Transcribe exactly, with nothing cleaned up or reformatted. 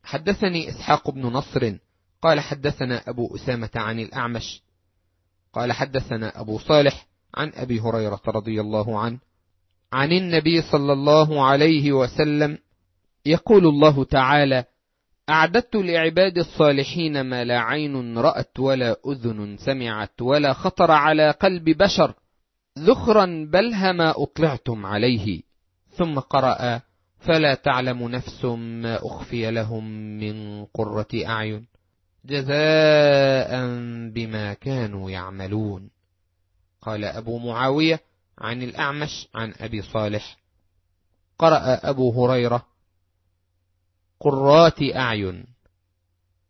حدثني إسحاق بن نصر قال حدثنا أبو أسامة عن الأعمش قال حدثنا أبو صالح عن أبي هريرة رضي الله عنه عن النبي صلى الله عليه وسلم يقول الله تعالى: أعددت لعباد الصالحين ما لا عين رأت ولا أذن سمعت ولا خطر على قلب بشر ذخرا بل ما أطلعتم عليه. ثم قرأ: فلا تعلم نفس ما أخفي لهم من قرة أعين جزاء بما كانوا يعملون. قال أبو معاوية عن الأعمش عن أبي صالح: قرأ أبو هريرة: قرات أعين.